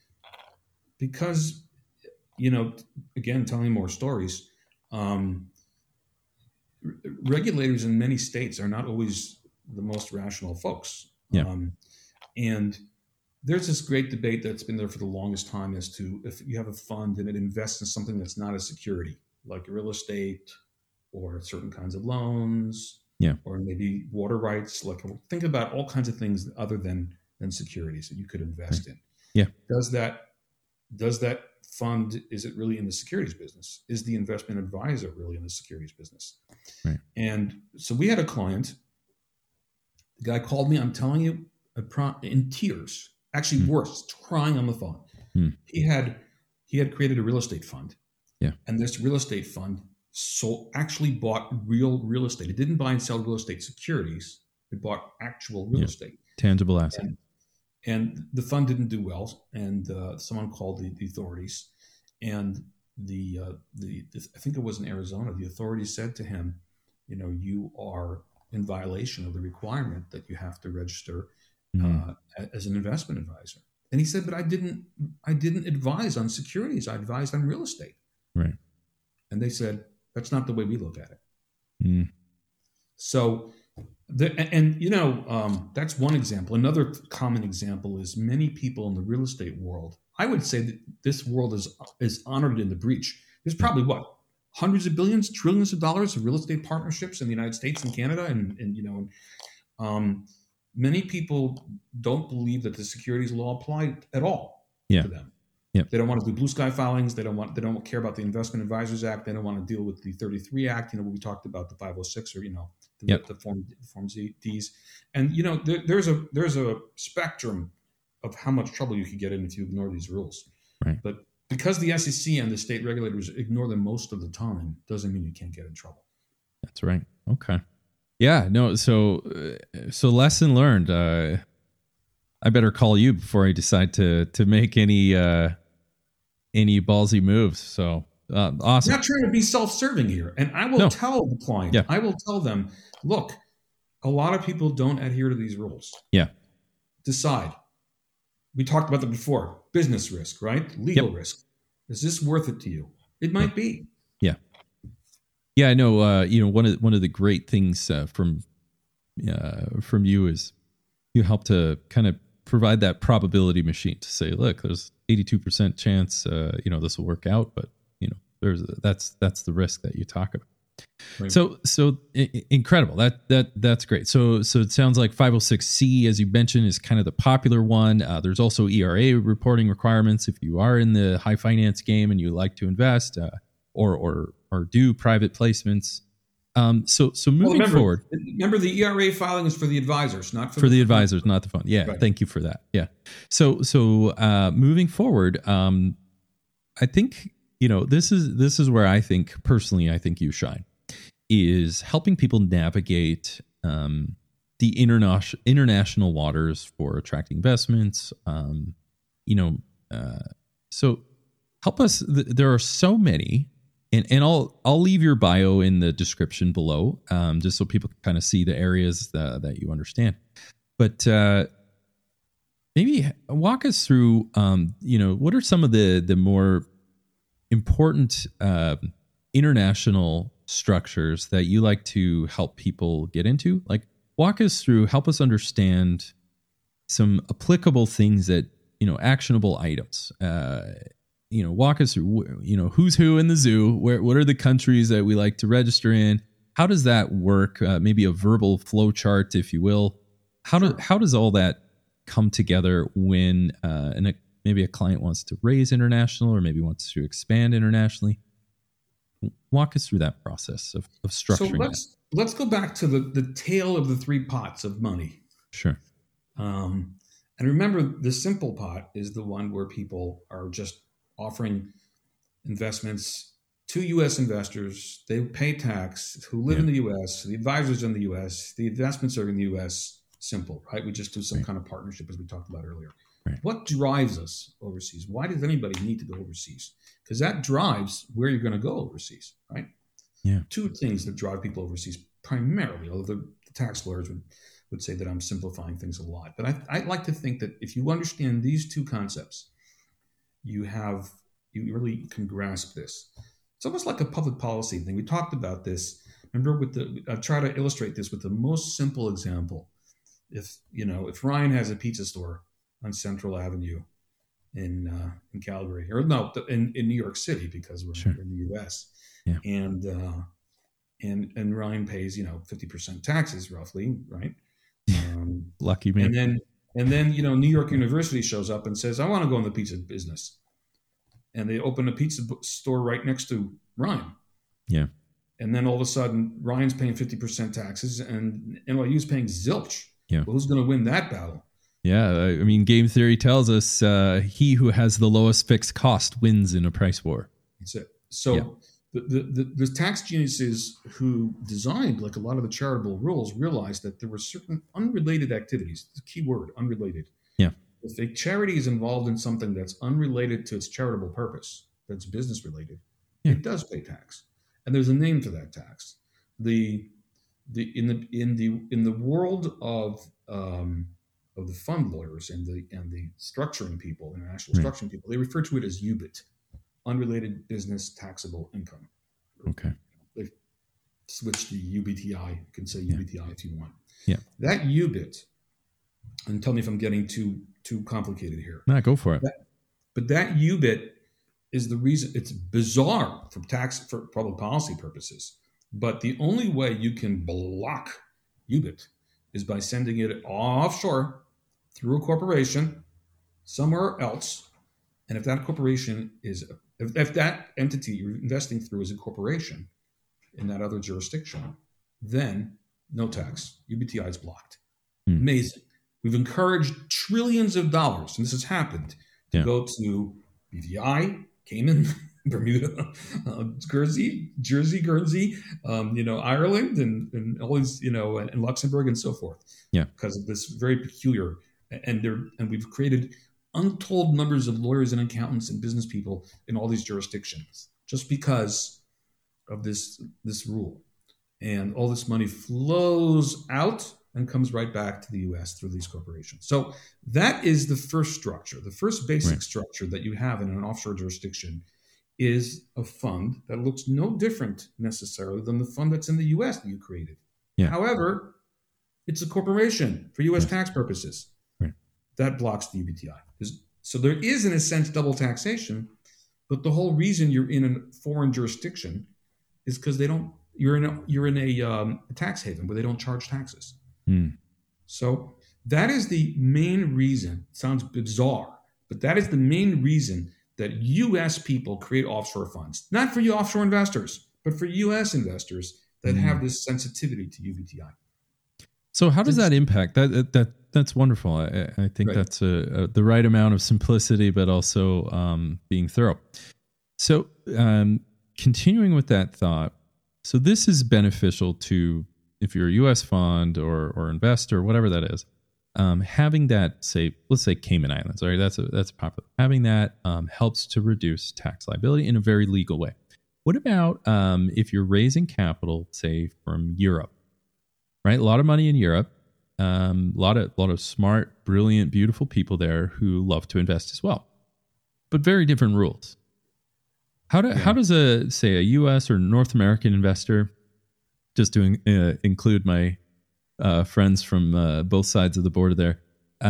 again, telling more stories, regulators in many states are not always the most rational folks. Yeah. And there's this great debate that's been there for the longest time as to if you have a fund and it invests in something that's not a security, like real estate or certain kinds of loans, or maybe water rights. Like, think about all kinds of things other than securities that you could invest in. Yeah. Does that fund, is it really in the securities business? Is the investment advisor really in the securities business? Right. And so we had a client. The guy called me, I'm telling you, in tears, actually worse, crying on the phone. He had created a real estate fund. Yeah. And this real estate fund actually bought real estate. It didn't buy and sell real estate securities. It bought actual real estate. Tangible asset. And the fund didn't do well. And someone called the authorities. And I think it was in Arizona, the authorities said to him, you are in violation of the requirement that you have to register as an investment advisor. And he said, but I didn't advise on securities. I advised on real estate. Right. And they said, that's not the way we look at it. So, that's one example. Another common example is many people in the real estate world. I would say that this world is honored in the breach. There's probably hundreds of billions, trillions of dollars of real estate partnerships in the United States and Canada, and many people don't believe that the securities law applied at all to them. Yep. They don't want to do blue sky filings. They don't care about the Investment Advisors Act. They don't want to deal with the 33 Act. We talked about the 506 or the Form Ds. And there's a spectrum of how much trouble you could get in if you ignore these rules. Right. But because the SEC and the state regulators ignore them most of the time, doesn't mean you can't get in trouble. That's right. Okay. Yeah. No. So lesson learned. I better call you before I decide to make any ballsy moves. So awesome. I'm not trying to be self-serving here, and I will tell the client. Yeah. I will tell them, look, a lot of people don't adhere to these rules. Yeah. Decide. We talked about that before. Business risk, right? Legal risk. Is this worth it to you? It might be. Yeah. Yeah. I know. One of the great things from you is you help to kind of provide that probability machine to say, look, there's 82% chance, this will work out, but that's the risk that you talk about. Right. So incredible. That's great. So it sounds like 506C, as you mentioned, is kind of the popular one. There's also ERA reporting requirements if you are in the high finance game and you like to invest or do private placements. So moving forward. Remember, the ERA filing is for the advisors, not for the advisors, not the fund. Yeah, right. Thank you for that. Yeah. So moving forward, I think this is where I think you shine, is helping people navigate the international waters for attracting investments. So help us. There are so many, and I'll leave your bio in the description below, just so people can kind of see the areas that you understand. But maybe walk us through, what are some of the more important international structures that you like to help people get into? Like, walk us through, help us understand some applicable things that, actionable items. Walk us through, who's who in the zoo, what are the countries that we like to register in? How does that work? Maybe a verbal flow chart, if you will. How does all that come together when maybe a client wants to raise international or maybe wants to expand internationally? Walk us through that process of structuring. So let's go back to the tale of the three pots of money. Sure. And remember, the simple pot is the one where people are just offering investments to U.S. investors. They pay tax, who live in the U.S., the advisors in the U.S., the investments are in the U.S. Simple, right? We just do some kind of partnership, as we talked about earlier. Right. What drives us overseas? Why does anybody need to go overseas? Because that drives where you're going to go overseas, right? Yeah. Two things that drive people overseas primarily, although the tax lawyers would say that I'm simplifying things a lot. But I like to think that if you understand these two concepts, you really can grasp this. It's almost like a public policy thing. We talked about this. Remember, I try to illustrate this with the most simple example. If Ryan has a pizza store on Central Avenue in Calgary, or no, in New York City, because we're in the U.S. Yeah. And Ryan pays 50% taxes roughly, right? Lucky man. And then New York University shows up and says, I want to go in the pizza business, and they open a pizza store right next to Ryan. Yeah. And then all of a sudden, Ryan's paying 50% taxes, and NYU's paying zilch. Yeah. Well, who's going to win that battle? Yeah, I mean, game theory tells us he who has the lowest fixed cost wins in a price war. That's it. So the tax geniuses who designed like a lot of the charitable rules realized that there were certain unrelated activities. The key word, unrelated. Yeah. If a charity is involved in something that's unrelated to its charitable purpose, that's business related, it does pay tax, and there's a name for that tax. In the world of the fund lawyers and the structuring people, international structuring people, they refer to it as UBIT, unrelated business taxable income. Okay. They switched to UBTI. You can say UBTI if you want. Yeah. That UBIT, and tell me if I'm getting too complicated here. No, go for it. But that UBIT is the reason. It's bizarre for public policy purposes. But the only way you can block UBIT is by sending it offshore through a corporation somewhere else. And if that corporation if that entity you're investing through is a corporation in that other jurisdiction, then no tax. UBTI is blocked. Amazing. We've encouraged trillions of dollars, and this has happened, to go to BVI, Cayman, Bermuda, Jersey, Guernsey, Ireland, and all these, and Luxembourg and so forth. Yeah, because of this very peculiar, and we've created untold numbers of lawyers and accountants and business people in all these jurisdictions just because of this rule, and all this money flows out and comes right back to the U.S. through these corporations. So that is the first structure, the first basic structure that you have in an offshore jurisdiction. Is a fund that looks no different necessarily than the fund that's in the U.S. that you created. Yeah. However, it's a corporation for U.S. tax purposes. Right. That blocks the UBTI. So there is, in a sense, double taxation, but the whole reason you're in a foreign jurisdiction is because you're in a tax haven where they don't charge taxes. So that is the main reason. It sounds bizarre, but that is the main reason that U.S. people create offshore funds, not for you offshore investors, but for U.S. investors that have this sensitivity to UBTI. So how does that impact? That's wonderful. I think that's the right amount of simplicity, but also being thorough. So continuing with that thought, so this is beneficial to, if you're a U.S. fund or investor, whatever that is, having that, let's say Cayman Islands, all right, that's popular. Having that helps to reduce tax liability in a very legal way. What about if you're raising capital, say from Europe, right? A lot of money in Europe, a lot of smart, brilliant, beautiful people there who love to invest as well, but very different rules. How does a U.S. or North American investor, just to include my friends from both sides of the border there,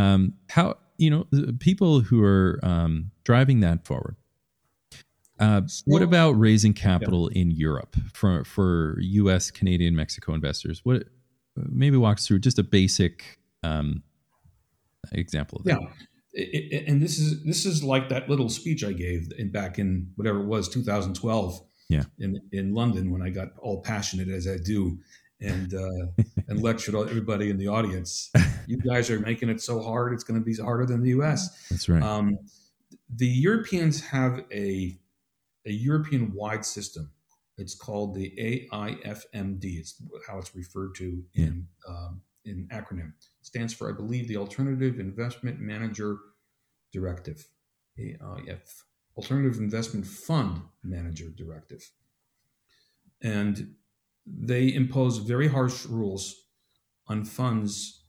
people who are driving that forward? What about raising capital in Europe for U.S., Canadian, Mexico investors? Maybe walk us through just a basic example of that. Yeah. And this is like that little speech I gave back in whatever it was, 2012, in London, when I got all passionate as I do, and lectured everybody in the audience. You guys are making it so hard; it's going to be harder than the U.S. That's right. The Europeans have a European-wide system. It's called the AIFMD. It's how it's referred to in acronym. It stands for, I believe, the Alternative Investment Manager Directive, AIF, Alternative Investment Fund Manager Directive. And they impose very harsh rules on funds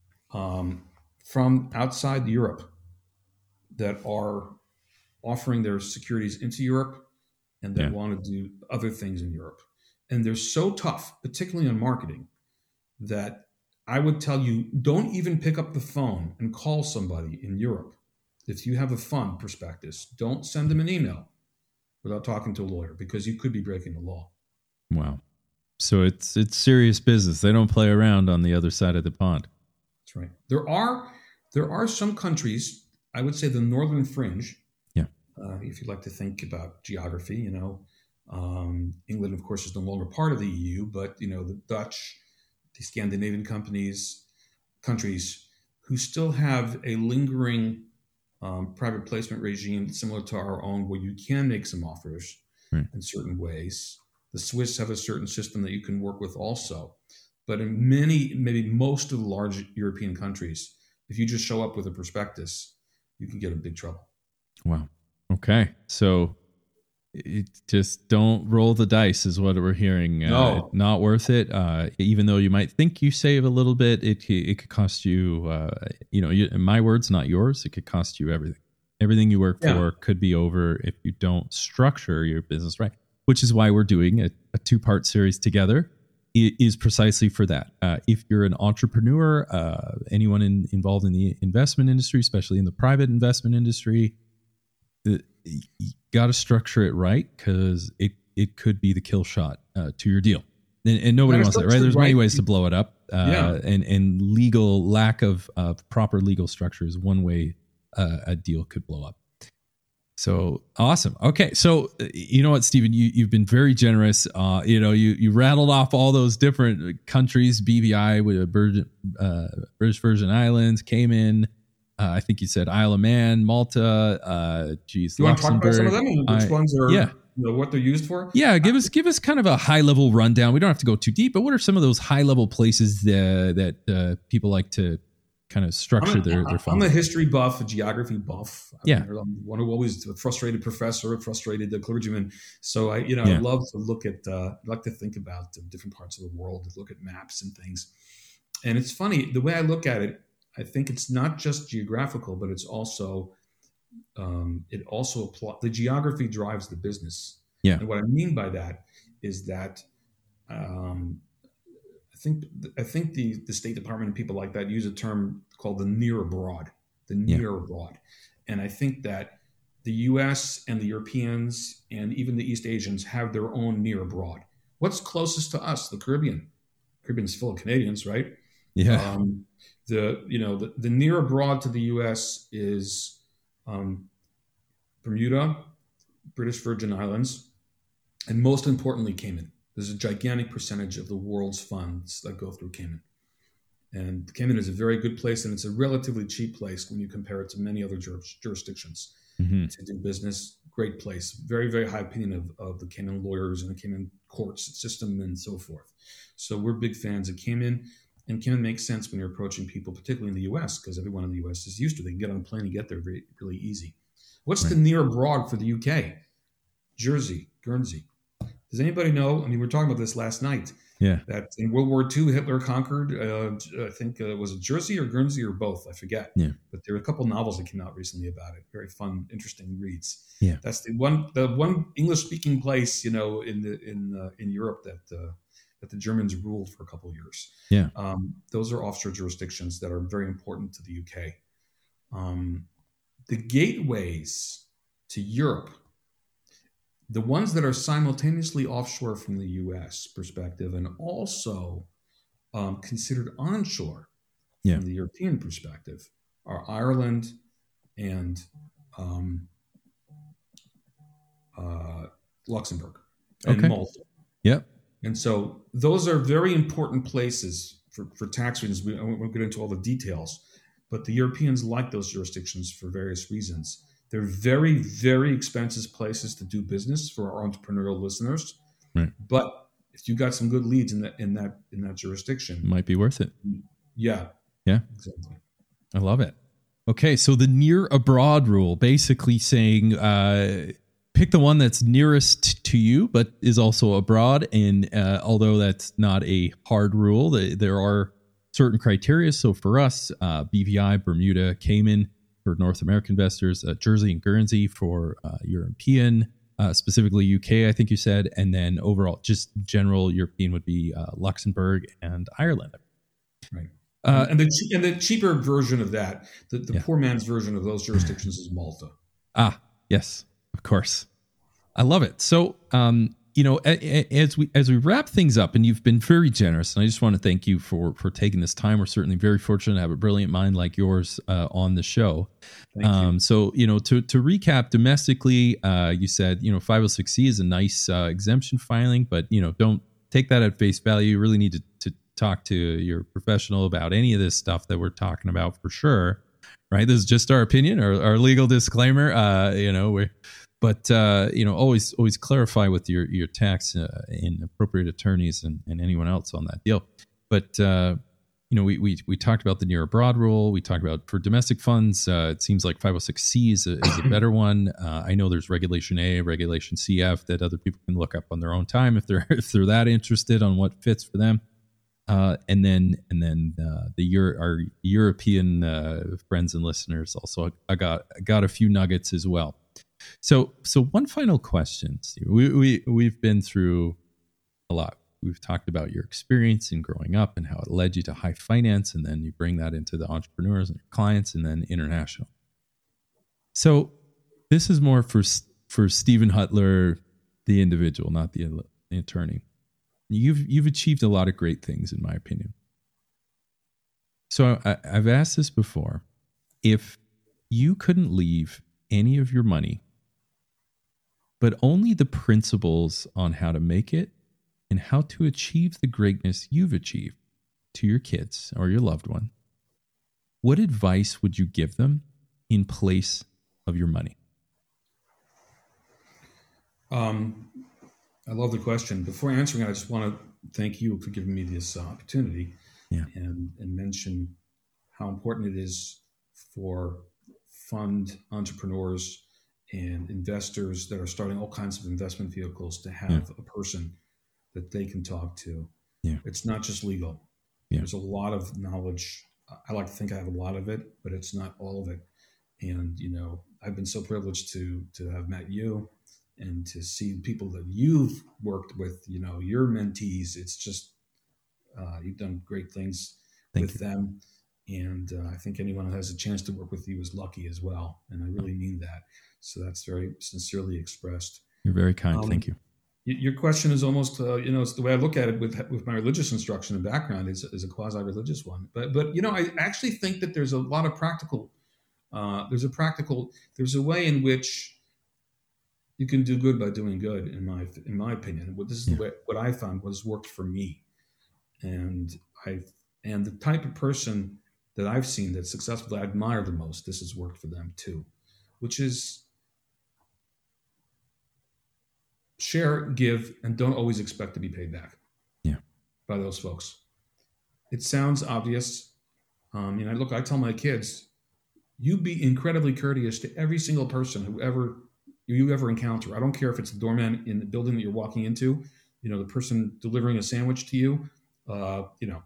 from outside Europe that are offering their securities into Europe and that want to do other things in Europe. And they're so tough, particularly on marketing, that I would tell you, don't even pick up the phone and call somebody in Europe. If you have a fund prospectus, don't send them an email without talking to a lawyer, because you could be breaking the law. Wow. So it's serious business. They don't play around on the other side of the pond. That's right. There are some countries, I would say the northern fringe, if you'd like to think about geography, England, of course, is no longer part of the EU, but, the Dutch, the Scandinavian countries who still have a lingering private placement regime similar to our own, where you can make some offers in certain ways. The Swiss have a certain system that you can work with also. But in maybe most of the large European countries, if you just show up with a prospectus, you can get in big trouble. Wow. Okay. So just don't roll the dice is what we're hearing. No. Not worth it. Even though you might think you save a little bit, it could cost you, in my words, not yours. It could cost you everything. Everything you work for could be over if you don't structure your business right, which is why we're doing a two-part series together. It is precisely for that. If you're an entrepreneur, anyone involved in the investment industry, especially in the private investment industry, you got to structure it right, because it could be the kill shot to your deal, and nobody wants that, right? There's many ways to blow it up, and lack of proper legal structure is one way a deal could blow up. So awesome. Okay, so you know what, Stephen, you've been very generous. You rattled off all those different countries: BVI with British Virgin Islands, Cayman. I think you said Isle of Man, Malta, you want to talk about some of them and which ones are, what they're used for? Yeah, give us kind of a high level rundown. We don't have to go too deep, but what are some of those high level places that people like to kind of structure their funds? I'm a history buff, a geography buff. I'm one who always a frustrated professor, a frustrated clergyman. So I love to look at, like to think about the different parts of the world, to look at maps and things. And it's funny, the way I look at it, I think it's not just geographical, but it's also the geography drives the business. Yeah. And what I mean by that is that I think the State Department and people like that use a term called the near abroad, abroad. And I think that the U.S. and the Europeans and even the East Asians have their own near abroad. What's closest to us? The Caribbean. Caribbean's full of Canadians, right? Yeah. The near abroad to the U.S. is Bermuda, British Virgin Islands, and most importantly, Cayman. There's a gigantic percentage of the world's funds that go through Cayman. And Cayman is a very good place, and it's a relatively cheap place when you compare it to many other jurisdictions to do business. Great place. Very, very high opinion of the Cayman lawyers and the Cayman courts system and so forth. So we're big fans of Cayman. and can make sense when you're approaching people, particularly in the U.S., because everyone in the U.S. is used to it. They can get on a plane and get there really easy. What's the near abroad for the U.K.? Jersey, Guernsey. Does anybody know? I mean, we were talking about this last night. Yeah. That in World War II, Hitler conquered, I think, was it Jersey or Guernsey or both? I forget. Yeah. But there were a couple novels that came out recently about it. Very fun, interesting reads. Yeah. That's the one English-speaking place, in Europe that the Germans ruled for a couple of years. Yeah. Those are offshore jurisdictions that are very important to the UK. The gateways to Europe, the ones that are simultaneously offshore from the US perspective and also considered onshore from the European perspective, are Ireland and Luxembourg and Malta. Yep. And so those are very important places for tax reasons. We won't get into all the details, but the Europeans like those jurisdictions for various reasons. They're very, very expensive places to do business for our entrepreneurial listeners. Right. But if you got some good leads in that jurisdiction, it might be worth it. Yeah. Yeah. Exactly. I love it. Okay, so the near abroad rule, basically saying pick the one that's nearest to you, but is also abroad. And although that's not a hard rule, there are certain criteria. So for us, BVI, Bermuda, Cayman for North American investors, Jersey and Guernsey for European, specifically UK, I think you said. And then overall, just general European would be Luxembourg and Ireland. Right. And the cheaper version of that, the poor man's version of those jurisdictions is Malta. Ah, yes, of course. I love it. So, as we wrap things up, and you've been very generous, and I just want to thank you for taking this time. We're certainly very fortunate to have a brilliant mind like yours on the show. Thank you. So, to recap domestically, you said, 506C is a nice exemption filing, but, don't take that at face value. You really need to talk to your professional about any of this stuff that we're talking about for sure. Right. This is just our opinion, our legal disclaimer, but always clarify with your tax and appropriate attorneys and anyone else on that deal. But, we talked about the near abroad rule. We talked about for domestic funds. It seems like 506C is a better one. I know there's Regulation A, Regulation CF that other people can look up on their own time if they're that interested on what fits for them. And then our European friends and listeners also, I got a few nuggets as well. So one final question, Steve. We've been through a lot. We've talked about your experience in growing up and how it led you to high finance, and then you bring that into the entrepreneurs and your clients, and then international. So this is more for Stephen Hutler, the individual, not the attorney. You've achieved a lot of great things, in my opinion. So I've asked this before. If you couldn't leave any of your money, but only the principles on how to make it and how to achieve the greatness you've achieved to your kids or your loved one, what advice would you give them in place of your money? I love the question. Before answering it, I just want to thank you for giving me this opportunity and mention how important it is for fund entrepreneurs and investors that are starting all kinds of investment vehicles to have a person that they can talk to. Yeah. It's not just legal. Yeah. There's a lot of knowledge. I like to think I have a lot of it, but it's not all of it. And, I've been so privileged to have met you and to see people that you've worked with, your mentees. It's just, you've done great things with them. And I think anyone who has a chance to work with you is lucky as well. And I really mean that. So that's very sincerely expressed. You're very kind. Thank you. Your question is almost, it's the way I look at it with my religious instruction and background is a quasi-religious one. But I actually think that there's a lot of practical, there's a way in which you can do good by doing good, in my opinion. This is the way, what I found was worked for me. And the type of person that I've seen that's successful, that I admire the most, this has worked for them too, which is share, give, and don't always expect to be paid back by those folks. It sounds obvious. I tell my kids, you be incredibly courteous to every single person you ever encounter. I don't care if it's the doorman in the building that you're walking into, the person delivering a sandwich to you, the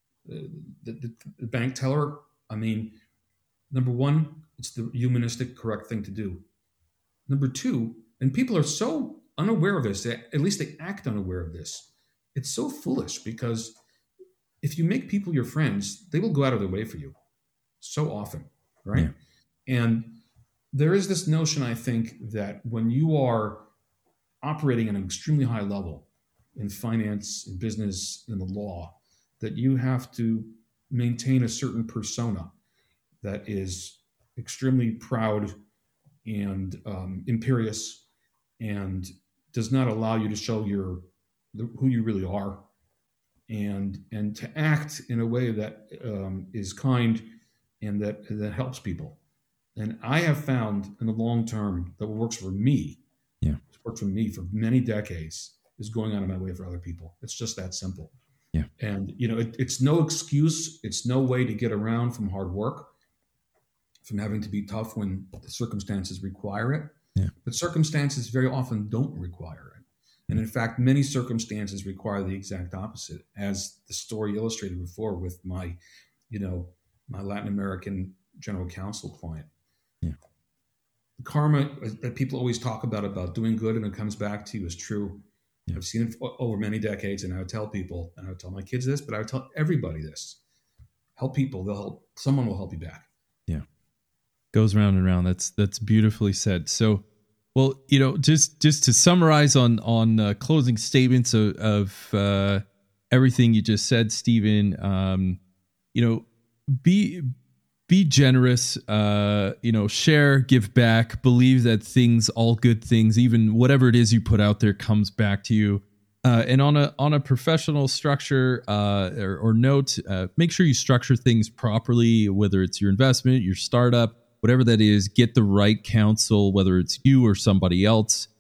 bank teller. I mean, number one, it's the humanistic correct thing to do. Number two, and people are so unaware of this, at least they act unaware of this. It's so foolish because if you make people your friends, they will go out of their way for you so often, right? Yeah. And there is this notion, I think, that when you are operating at an extremely high level in finance, in business, in the law, that you have to maintain a certain persona that is extremely proud and imperious and does not allow you to show who you really are, and to act in a way that is kind and that helps people. And I have found in the long term that what works for me, it's worked for me for many decades, is going out of my way for other people. It's just that simple. Yeah. And it's no excuse. It's no way to get around from hard work, from having to be tough when the circumstances require it. Yeah. But circumstances very often don't require it. And in fact, many circumstances require the exact opposite, as the story illustrated before with my Latin American general counsel client. Yeah. The karma that people always talk about doing good and it comes back to you is true. Yeah. I've seen it over many decades, and I would tell people, and I would tell my kids this, but I would tell everybody this: help people, someone will help you back. Yeah. Goes round and round. That's beautifully said. So, well, just to summarize on closing statements of everything you just said, Stephen, be generous, share, give back, believe that all good things, even whatever it is you put out there, comes back to you. And on a professional structure or note, make sure you structure things properly, whether it's your investment, your startup, whatever that is. Get the right counsel, whether it's you or somebody else.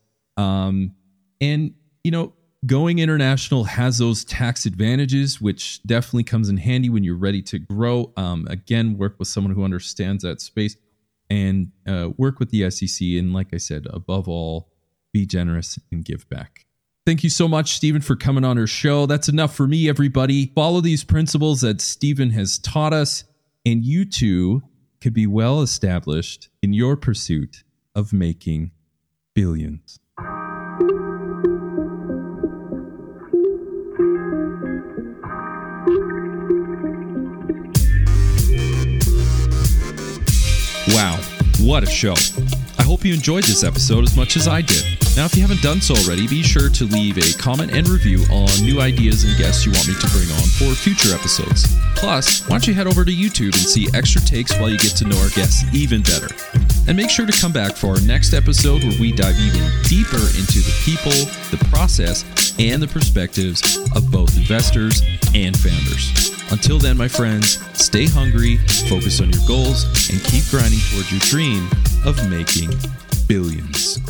Going international has those tax advantages, which definitely comes in handy when you're ready to grow. Again, work with someone who understands that space, and work with the SEC. And like I said, above all, be generous and give back. Thank you so much, Stephen, for coming on our show. That's enough for me, everybody. Follow these principles that Stephen has taught us, and you too could be well established in your pursuit of making billions. Wow, what a show. I hope you enjoyed this episode as much as I did. Now, if you haven't done so already, be sure to leave a comment and review on new ideas and guests you want me to bring on for future episodes. Plus, why don't you head over to YouTube and see extra takes while you get to know our guests even better. And make sure to come back for our next episode where we dive even deeper into the people, the process, and the perspectives of both investors and founders. Until then, my friends, stay hungry, focus on your goals, and keep grinding towards your dream of making billions.